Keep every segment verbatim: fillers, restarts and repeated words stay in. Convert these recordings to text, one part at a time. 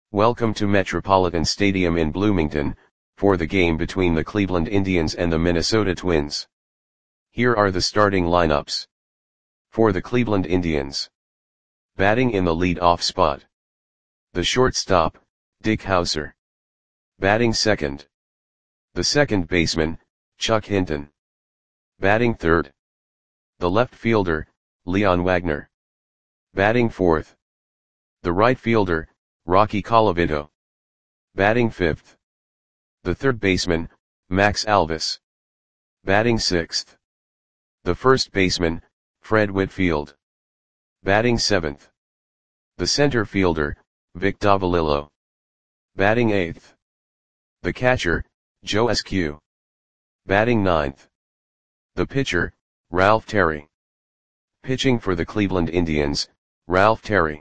Welcome to Metropolitan Stadium in Bloomington, for the game between the Cleveland Indians and the Minnesota Twins. Here are the starting lineups. For the Cleveland Indians. Batting in the lead-off spot. The shortstop, Dick Howser. Batting second. The second baseman, Chuck Hinton. Batting third. The left fielder, Leon Wagner. Batting fourth. The right fielder, Rocky Colavito. Batting fifth. The third baseman, Max Alvis. Batting sixth. The first baseman, Fred Whitfield. Batting seventh. The center fielder, Vic Davalillo. Batting eighth. The catcher, Joe Eskew. Batting ninth. The pitcher, Ralph Terry. Pitching for the Cleveland Indians, Ralph Terry.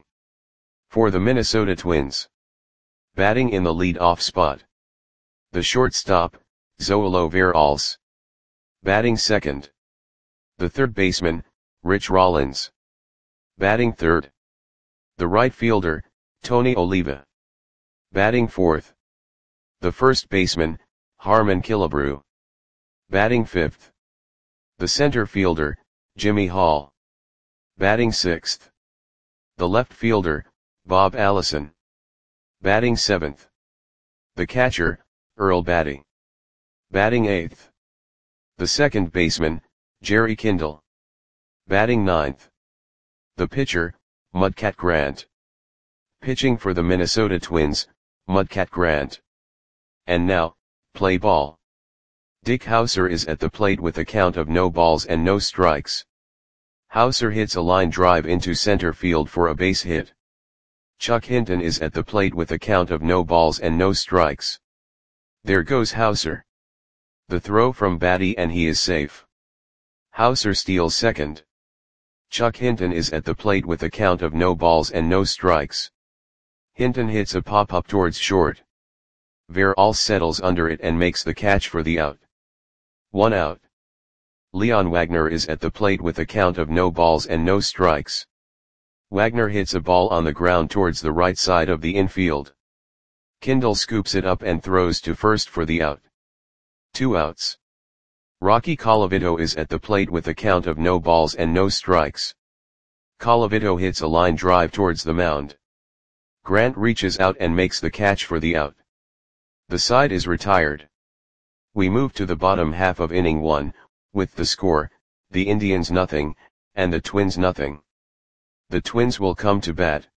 For the Minnesota Twins. Batting in the lead-off spot. The shortstop, Zoilo Veralles. Batting second. The third baseman, Rich Rollins. Batting third. The right fielder, Tony Oliva. Batting fourth. The first baseman, Harmon Killebrew. Batting fifth. The center fielder, Jimmy Hall. Batting sixth. The left fielder, Bob Allison. Batting seventh. The catcher, Earl Batty. Batting eighth. The second baseman, Jerry Kindle. Batting ninth. The pitcher, Mudcat Grant. Pitching for the Minnesota Twins, Mudcat Grant. And now, play ball. Dick Howser is at the plate with a count of no balls and no strikes. Howser hits a line drive into center field for a base hit. Chuck Hinton is at the plate with a count of no balls and no strikes. There goes Howser. The throw from Batty and he is safe. Howser steals second. Chuck Hinton is at the plate with a count of no balls and no strikes. Hinton hits a pop-up towards short. Veralles settles under it and makes the catch for the out. One out. Leon Wagner is at the plate with a count of no balls and no strikes. Wagner hits a ball on the ground towards the right side of the infield. Kindle scoops it up and throws to first for the out. Two outs. Rocky Colavito is at the plate with a count of no balls and no strikes. Colavito hits a line drive towards the mound. Grant reaches out and makes the catch for the out. The side is retired. We move to the bottom half of inning one, with the score, the Indians nothing, and the Twins nothing. The Twins will come to bat.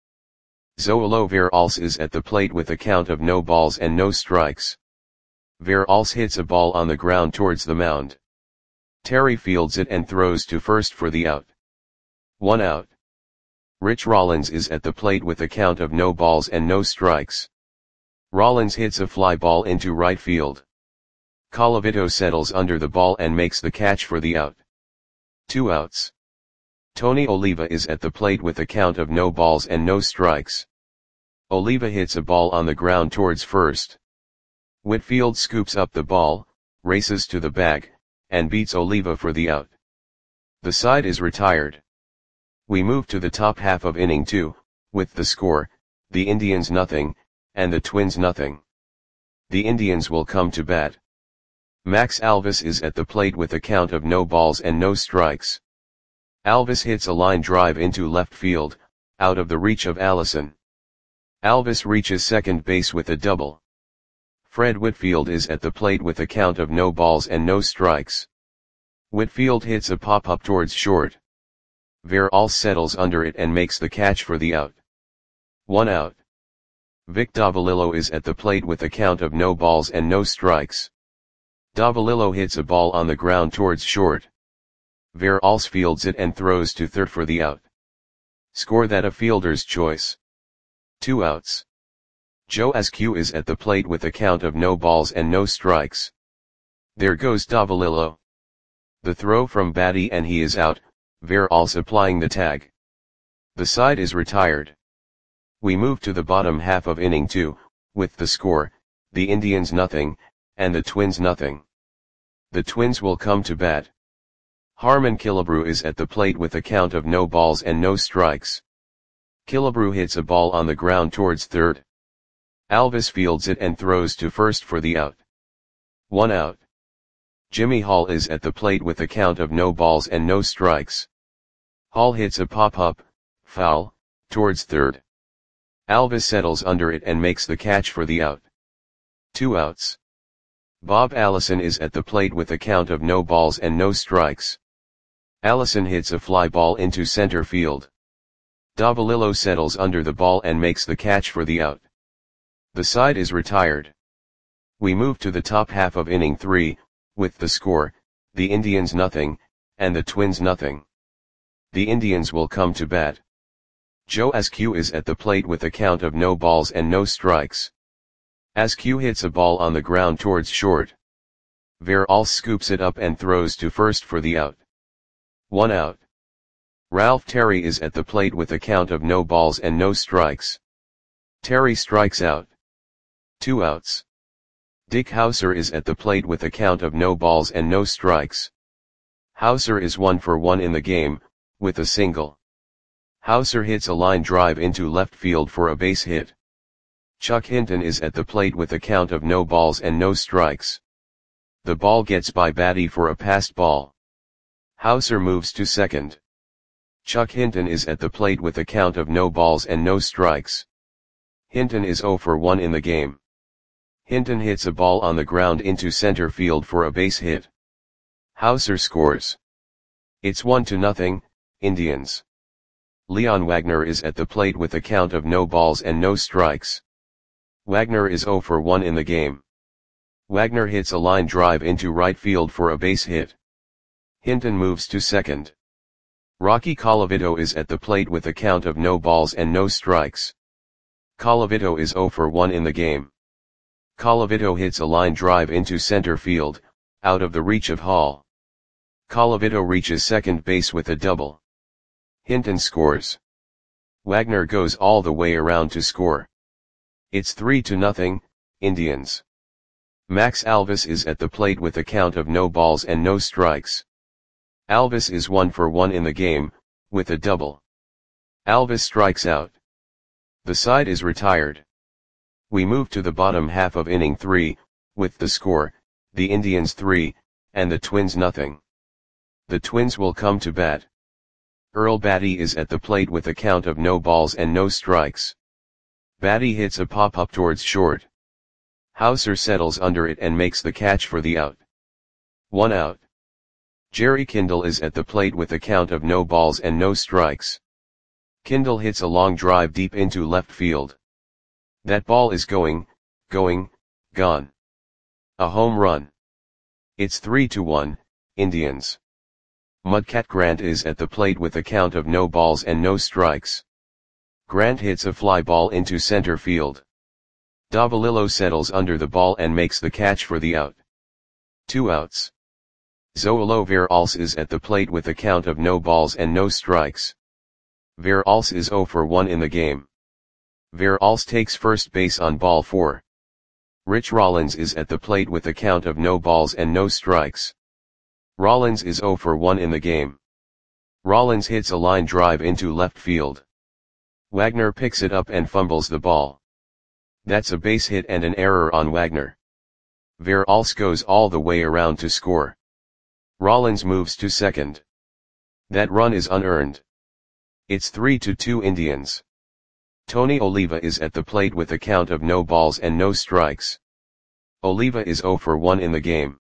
Zoilo Veralles is at the plate with a count of no balls and no strikes. Veralles hits a ball on the ground towards the mound. Terry fields it and throws to first for the out. One out. Rich Rollins is at the plate with a count of no balls and no strikes. Rollins hits a fly ball into right field. Colavito settles under the ball and makes the catch for the out. Two outs. Tony Oliva is at the plate with a count of no balls and no strikes. Oliva hits a ball on the ground towards first. Whitfield scoops up the ball, races to the bag, and beats Oliva for the out. The side is retired. We move to the top half of inning two, with the score, the Indians nothing, and the Twins nothing. The Indians will come to bat. Max Alvis is at the plate with a count of no balls and no strikes. Alvis hits a line drive into left field, out of the reach of Allison. Alvis reaches second base with a double. Fred Whitfield is at the plate with a count of no balls and no strikes. Whitfield hits a pop-up towards short. Veralles settles under it and makes the catch for the out. One out. Vic Davalillo is at the plate with a count of no balls and no strikes. Davalillo hits a ball on the ground towards short. Veralles fields it and throws to third for the out. Score that a fielder's choice. Two outs. Joe Eskew is at the plate with a count of no balls and no strikes. There goes Davalillo. The throw from Batty and he is out, Veralles applying the tag. The side is retired. We move to the bottom half of inning two, with the score, the Indians nothing, and the Twins nothing. The Twins will come to bat. Harmon Killebrew is at the plate with a count of no balls and no strikes. Killebrew hits a ball on the ground towards third. Alvis fields it and throws to first for the out. One out. Jimmy Hall is at the plate with a count of no balls and no strikes. Hall hits a pop-up, foul, towards third. Alvis settles under it and makes the catch for the out. Two outs. Bob Allison is at the plate with a count of no balls and no strikes. Allison hits a fly ball into center field. Davalillo settles under the ball and makes the catch for the out. The side is retired. We move to the top half of inning three, with the score, the Indians nothing, and the Twins nothing. The Indians will come to bat. Joe Askew is at the plate with a count of no balls and no strikes. Askew hits a ball on the ground towards short. Veralce scoops it up and throws to first for the out. One out. Ralph Terry is at the plate with a count of no balls and no strikes. Terry strikes out. Two outs. Dick Hauser is at the plate with a count of no balls and no strikes. Hauser is one for one in the game, with a single. Hauser hits a line drive into left field for a base hit. Chuck Hinton is at the plate with a count of no balls and no strikes. The ball gets by Batty for a passed ball. Hauser moves to second. Chuck Hinton is at the plate with a count of no balls and no strikes. Hinton is zero for one in the game. Hinton hits a ball on the ground into center field for a base hit. Hauser scores. It's one to nothing, Indians. Leon Wagner is at the plate with a count of no balls and no strikes. Wagner is zero for one in the game. Wagner hits a line drive into right field for a base hit. Hinton moves to second. Rocky Colavito is at the plate with a count of no balls and no strikes. Colavito is zero for one in the game. Colavito hits a line drive into center field, out of the reach of Hall. Colavito reaches second base with a double. Hinton scores. Wagner goes all the way around to score. It's three to nothing, Indians. Max Alvis is at the plate with a count of no balls and no strikes. Alvis is one for one in the game, with a double. Alvis strikes out. The side is retired. We move to the bottom half of inning three, with the score, the Indians three, and the Twins nothing. The Twins will come to bat. Earl Batty is at the plate with a count of no balls and no strikes. Batty hits a pop-up towards short. Hauser settles under it and makes the catch for the out. One out. Jerry Kindle is at the plate with a count of no balls and no strikes. Kindle hits a long drive deep into left field. That ball is going, going, gone. A home run. It's three to one, Indians. Mudcat Grant is at the plate with a count of no balls and no strikes. Grant hits a fly ball into center field. Davalillo settles under the ball and makes the catch for the out. Two outs. Zoilo Veralce is at the plate with a count of no balls and no strikes. Veralce is zero for one in the game. Veralce takes first base on ball four. Rich Rollins is at the plate with a count of no balls and no strikes. Rollins is zero for one in the game. Rollins hits a line drive into left field. Wagner picks it up and fumbles the ball. That's a base hit and an error on Wagner. Veralce goes all the way around to score. Rollins moves to second. That run is unearned. It's three to two Indians. Tony Oliva is at the plate with a count of no balls and no strikes. Oliva is zero for one in the game.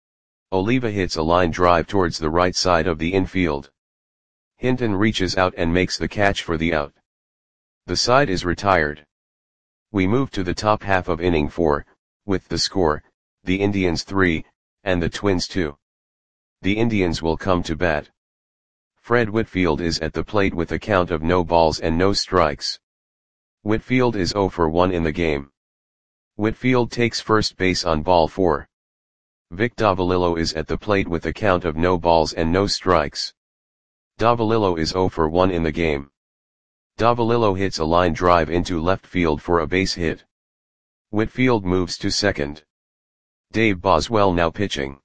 Oliva hits a line drive towards the right side of the infield. Hinton reaches out and makes the catch for the out. The side is retired. We move to the top half of inning four, with the score, the Indians three, and the Twins two. The Indians will come to bat. Fred Whitfield is at the plate with a count of no balls and no strikes. Whitfield is zero for one in the game. Whitfield takes first base on ball four. Vic Davalillo is at the plate with a count of no balls and no strikes. Davalillo is zero for one in the game. Davalillo hits a line drive into left field for a base hit. Whitfield moves to second. Dave Boswell now pitching.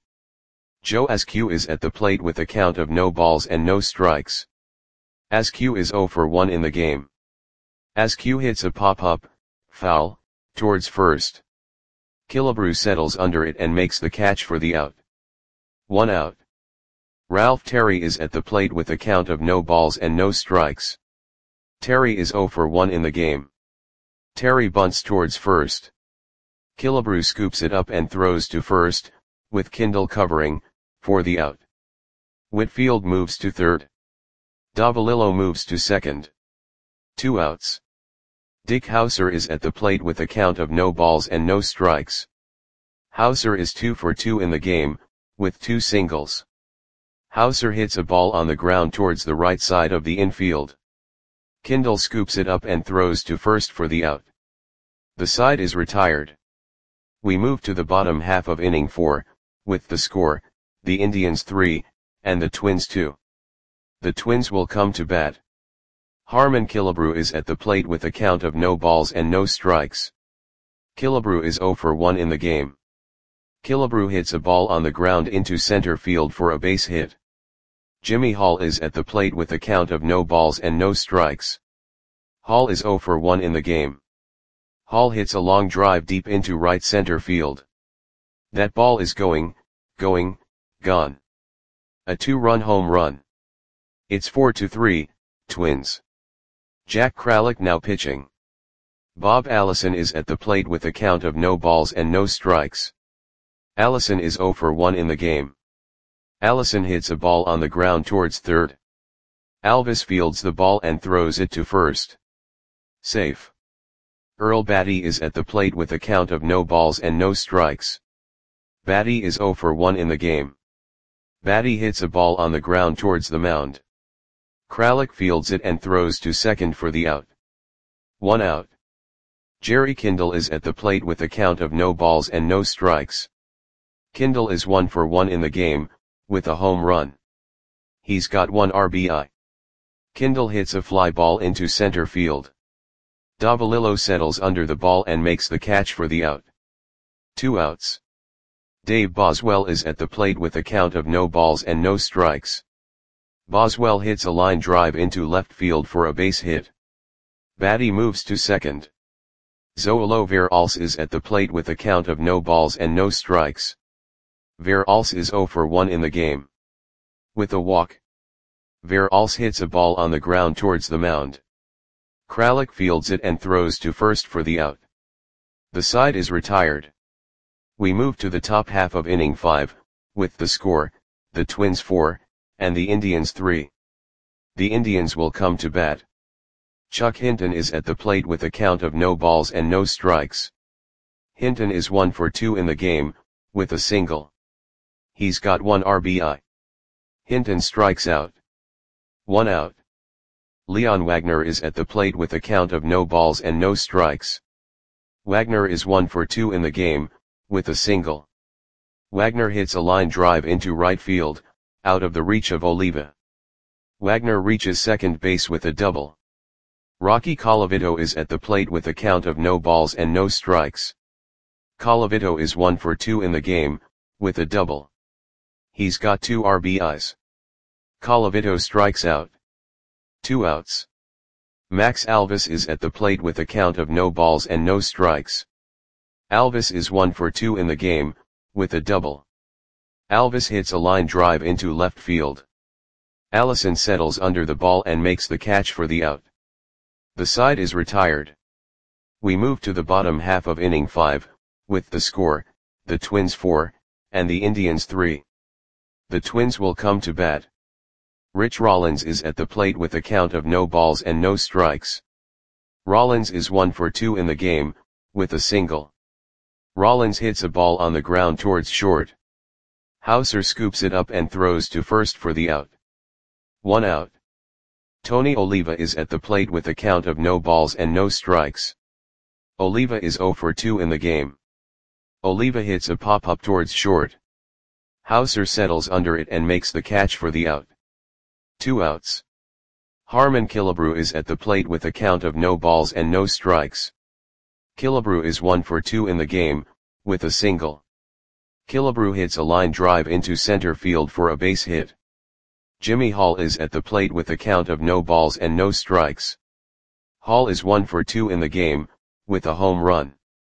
Joe Askew is at the plate with a count of no balls and no strikes. Askew is zero for one in the game. Askew hits a pop-up, foul, towards first. Killebrew settles under it and makes the catch for the out. One out. Ralph Terry is at the plate with a count of no balls and no strikes. Terry is zero for one in the game. Terry bunts towards first. Killebrew scoops it up and throws to first, with Kindle covering, for the out. Whitfield moves to third. Davalillo moves to second. Two outs. Dick Hauser is at the plate with a count of no balls and no strikes. Hauser is two for two in the game, with two singles. Hauser hits a ball on the ground towards the right side of the infield. Kindle scoops it up and throws to first for the out. The side is retired. We move to the bottom half of inning four, with the score, the Indians three, and the Twins two. The Twins will come to bat. Harmon Killebrew is at the plate with a count of no balls and no strikes. Killebrew is zero for one in the game. Killebrew hits a ball on the ground into center field for a base hit. Jimmy Hall is at the plate with a count of no balls and no strikes. Hall is zero for one in the game. Hall hits a long drive deep into right center field. That ball is going, going, gone. A two-run home run. It's four to three, Twins. Jack Kralik now pitching. Bob Allison is at the plate with a count of no balls and no strikes. Allison is zero for one in the game. Allison hits a ball on the ground towards third. Alvis fields the ball and throws it to first. Safe. Earl Batty is at the plate with a count of no balls and no strikes. Batty is zero for one in the game. Batty hits a ball on the ground towards the mound. Kralik fields it and throws to second for the out. One out. Jerry Kindle is at the plate with a count of no balls and no strikes. Kindle is one for one in the game, with a home run. He's got one R B I. Kindle hits a fly ball into center field. Davalillo settles under the ball and makes the catch for the out. Two outs. Dave Boswell is at the plate with a count of no balls and no strikes. Boswell hits a line drive into left field for a base hit. Batty moves to second. Zoilo Veralce is at the plate with a count of no balls and no strikes. Veralce is zero for one in the game. With a walk. Veralce hits a ball on the ground towards the mound. Kralik fields it and throws to first for the out. The side is retired. We move to the top half of inning five, with the score, the Twins four, and the Indians three. The Indians will come to bat. Chuck Hinton is at the plate with a count of no balls and no strikes. Hinton is one for two in the game, with a single. He's got one R B I. Hinton strikes out. One out. Leon Wagner is at the plate with a count of no balls and no strikes. Wagner is one for two in the game, with a single. Wagner hits a line drive into right field, out of the reach of Oliva. Wagner reaches second base with a double. Rocky Colavito is at the plate with a count of no balls and no strikes. Colavito is one for two in the game, with a double. He's got two R B Is. Colavito strikes out. Two outs. Max Alvis is at the plate with a count of no balls and no strikes. Alvis is one for two in the game, with a double. Alvis hits a line drive into left field. Allison settles under the ball and makes the catch for the out. The side is retired. We move to the bottom half of inning five, with the score, the Twins four, and the Indians three. The Twins will come to bat. Rich Rollins is at the plate with a count of no balls and no strikes. Rollins is one for two in the game, with a single. Rollins hits a ball on the ground towards short. Hauser scoops it up and throws to first for the out. One out. Tony Oliva is at the plate with a count of no balls and no strikes. Oliva is zero for two in the game. Oliva hits a pop-up towards short. Hauser settles under it and makes the catch for the out. Two outs. Harmon Killebrew is at the plate with a count of no balls and no strikes. Killebrew is one for two in the game, with a single. Killebrew hits a line drive into center field for a base hit. Jimmy Hall is at the plate with a count of no balls and no strikes. Hall is one for two in the game, with a home run.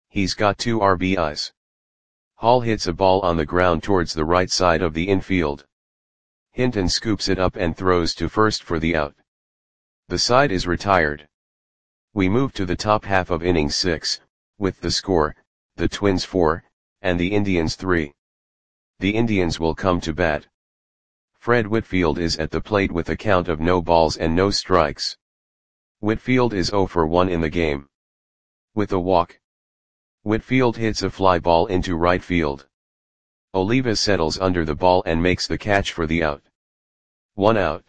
He's got two R B Is. Hall hits a ball on the ground towards the right side of the infield. Hinton scoops it up and throws to first for the out. The side is retired. We move to the top half of inning six, with the score, the Twins four, and the Indians three. The Indians will come to bat. Fred Whitfield is at the plate with a count of no balls and no strikes. Whitfield is zero for one in the game. With a walk, Whitfield hits a fly ball into right field. Oliva settles under the ball and makes the catch for the out. One out.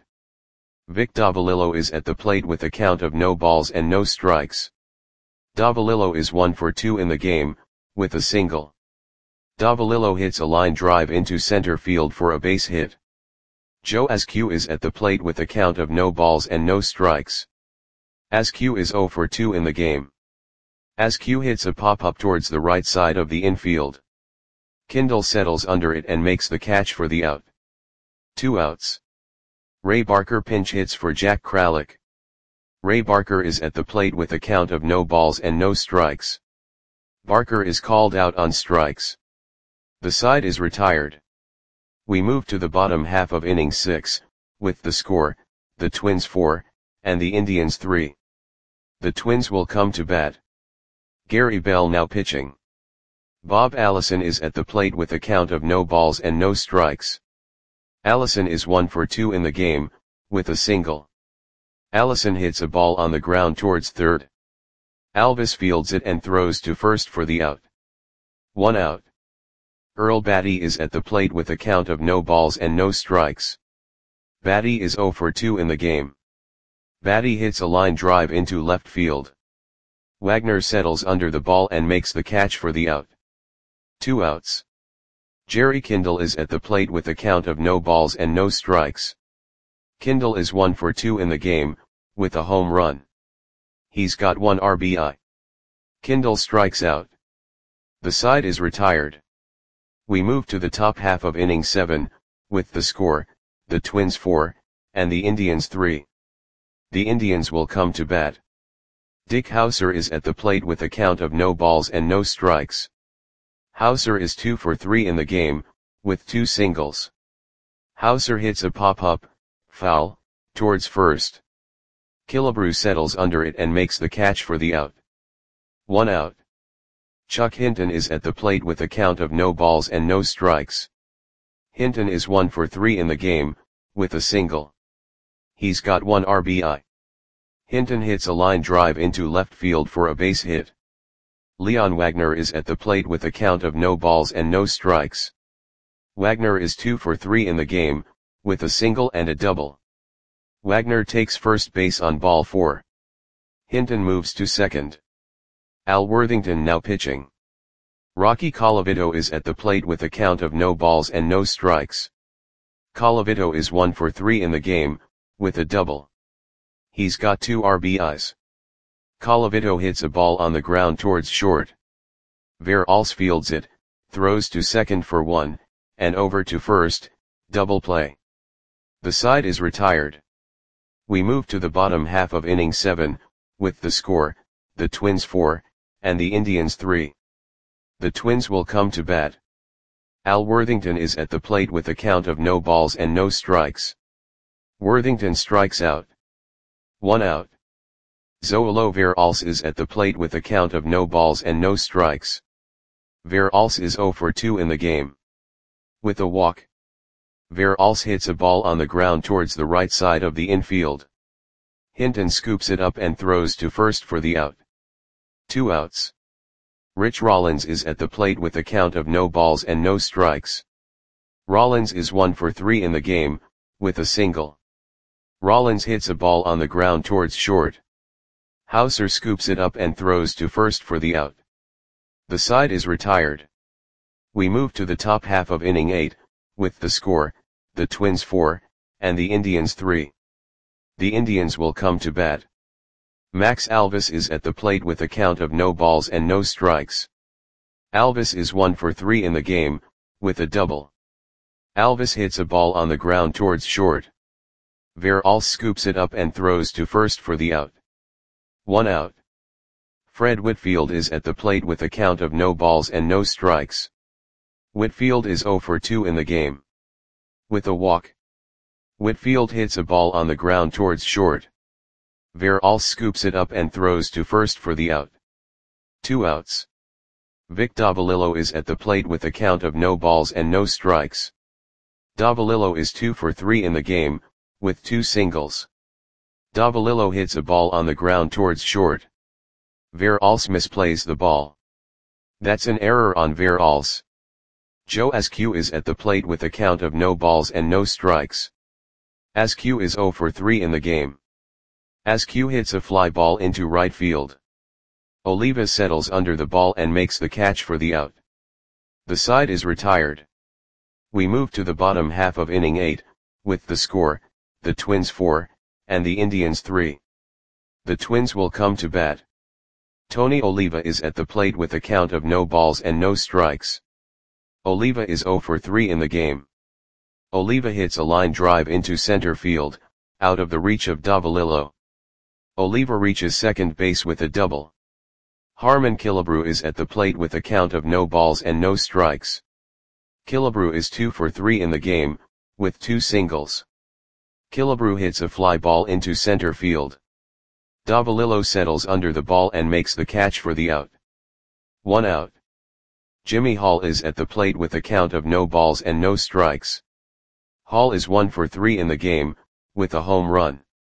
Vic Davalillo is at the plate with a count of no balls and no strikes. Davalillo is one for two in the game, with a single. Davalillo hits a line drive into center field for a base hit. Joe Askew is at the plate with a count of no balls and no strikes. Askew is zero for two in the game. Askew hits a pop-up towards the right side of the infield. Kindle settles under it and makes the catch for the out. Two outs. Ray Barker pinch hits for Jack Kralik. Ray Barker is at the plate with a count of no balls and no strikes. Barker is called out on strikes. The side is retired. We move to the bottom half of inning six, with the score, the Twins four, and the Indians three. The Twins will come to bat. Gary Bell now pitching. Bob Allison is at the plate with a count of no balls and no strikes. Allison is one for two in the game, with a single. Allison hits a ball on the ground towards third. Alvis fields it and throws to first for the out. One out. Earl Batty is at the plate with a count of no balls and no strikes. Batty is zero for two in the game. Batty hits a line drive into left field. Wagner settles under the ball and makes the catch for the out. Two outs. Jerry Kindle is at the plate with a count of no balls and no strikes. Kindle is one for two in the game, with a home run. He's got one R B I. Kindle strikes out. The side is retired. We move to the top half of inning seven, with the score, the Twins four, and the Indians three. The Indians will come to bat. Dick Hauser is at the plate with a count of no balls and no strikes. Hauser is two for three in the game, with two singles. Hauser hits a pop-up, foul, towards first. Killebrew settles under it and makes the catch for the out. One out. Chuck Hinton is at the plate with a count of no balls and no strikes. Hinton is one for three in the game, with a single. He's got one R B I. Hinton hits a line drive into left field for a base hit. Leon Wagner is at the plate with a count of no balls and no strikes. Wagner is two for three in the game, with a single and a double. Wagner takes first base on ball four. Hinton moves to second. Al Worthington now pitching. Rocky Colavito is at the plate with a count of no balls and no strikes. Colavito is one for three in the game, with a double. He's got two R B Is. Colavito hits a ball on the ground towards short. Veralls fields it, throws to second for one, and over to first, double play. The side is retired. We move to the bottom half of inning seven, with the score, the Twins four, and the Indians three. The Twins will come to bat. Al Worthington is at the plate with a count of no balls and no strikes. Worthington strikes out. One out. Zoilo Veralls is at the plate with a count of no balls and no strikes. Veralls is zero for two in the game. With a walk, Veralls hits a ball on the ground towards the right side of the infield. Hinton scoops it up and throws to first for the out. Two outs. Rich Rollins is at the plate with a count of no balls and no strikes. Rollins is one for three in the game, with a single. Rollins hits a ball on the ground towards short. Hauser scoops it up and throws to first for the out. The side is retired. We move to the top half of inning eight, with the score, the Twins four, and the Indians three. The Indians will come to bat. Max Alvis is at the plate with a count of no balls and no strikes. Alvis is one for three in the game, with a double. Alvis hits a ball on the ground towards short. Veralls scoops it up and throws to first for the out. One out. Fred Whitfield is at the plate with a count of no balls and no strikes. Whitfield is zero for two in the game. With a walk. Whitfield hits a ball on the ground towards short. Veralls scoops it up and throws to first for the out. Two outs. Vic Davalillo is at the plate with a count of no balls and no strikes. Davalillo is two for three in the game, with two singles. Davalillo hits a ball on the ground towards short. Veralls misplays the ball. That's an error on Veralls. Joe Askew is at the plate with a count of no balls and no strikes. Askew is zero for three in the game. Askew hits a fly ball into right field. Oliva settles under the ball and makes the catch for the out. The side is retired. We move to the bottom half of inning eight, with the score, the Twins four, and the Indians three. The Twins will come to bat. Tony Oliva is at the plate with a count of no balls and no strikes. Oliva is zero for three in the game. Oliva hits a line drive into center field, out of the reach of Davalillo. Oliva reaches second base with a double. Harmon Killebrew is at the plate with a count of no balls and no strikes. Killebrew is two for three in the game, with two singles. Killebrew hits a fly ball into center field. Davalillo settles under the ball and makes the catch for the out. One out. Jimmy Hall is at the plate with a count of no balls and no strikes. Hall is one for three in the game, with a home run.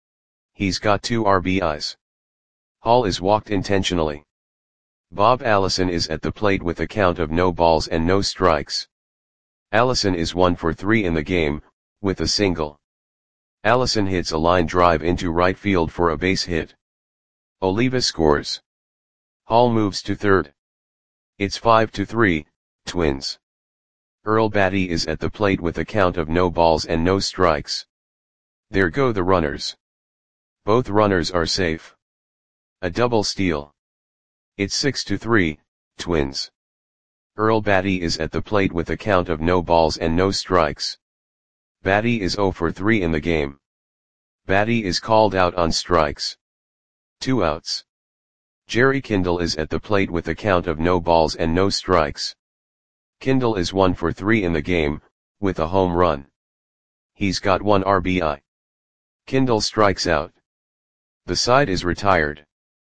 He's got two R B Is. Hall is walked intentionally. Bob Allison is at the plate with a count of no balls and no strikes. Allison is one for three in the game, with a single. Allison hits a line drive into right field for a base hit. Oliva scores. Hall moves to third. It's five to three, Twins. Earl Batty is at the plate with a count of no balls and no strikes. There go the runners. Both runners are safe. A double steal. It's six to three, Twins. Earl Batty is at the plate with a count of no balls and no strikes. Batty is zero for three in the game. Batty is called out on strikes. Two outs. Jerry Kindle is at the plate with a count of no balls and no strikes. Kindle is one for three in the game, with a home run. He's got one R B I. Kindle strikes out. The side is retired.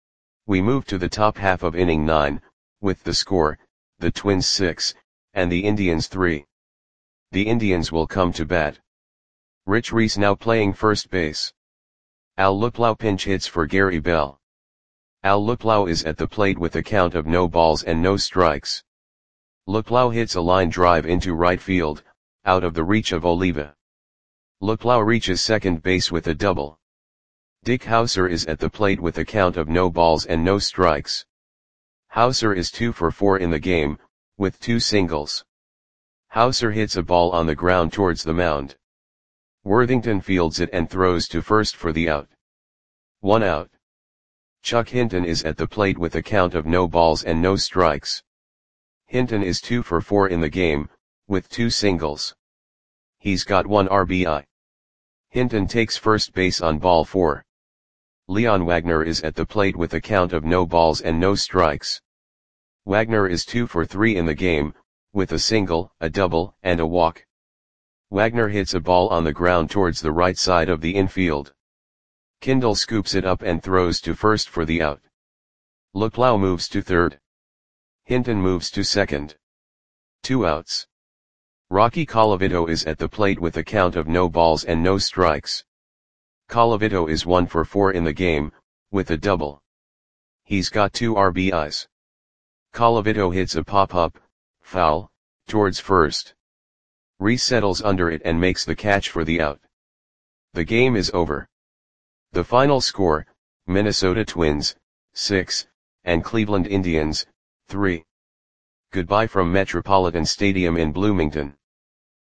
We move to the top half of inning nine, with the score, the Twins six, and the Indians three. The Indians will come to bat. Rich Reese now playing first base. Al Luplow pinch hits for Gary Bell. Al Luplow is at the plate with a count of no balls and no strikes. Luplow hits a line drive into right field, out of the reach of Oliva. Luplow reaches second base with a double. Dick Hauser is at the plate with a count of no balls and no strikes. Hauser is two for four in the game, with two singles. Hauser hits a ball on the ground towards the mound. Worthington fields it and throws to first for the out. One out. Chuck Hinton is at the plate with a count of no balls and no strikes. Hinton is two for four in the game, with two singles. He's got one R B I. Hinton takes first base on ball four. Leon Wagner is at the plate with a count of no balls and no strikes. Wagner is two for three in the game, with a single, a double, and a walk. Wagner hits a ball on the ground towards the right side of the infield. Kindle scoops it up and throws to first for the out. Luplow moves to third. Hinton moves to second. Two outs. Rocky Colavito is at the plate with a count of no balls and no strikes. Colavito is one for four in the game, with a double. He's got two R B Is. Colavito hits a pop-up, foul, towards first. Reese settles under it and makes the catch for the out. The game is over. The final score, Minnesota Twins, six, and Cleveland Indians, three. Goodbye from Metropolitan Stadium in Bloomington.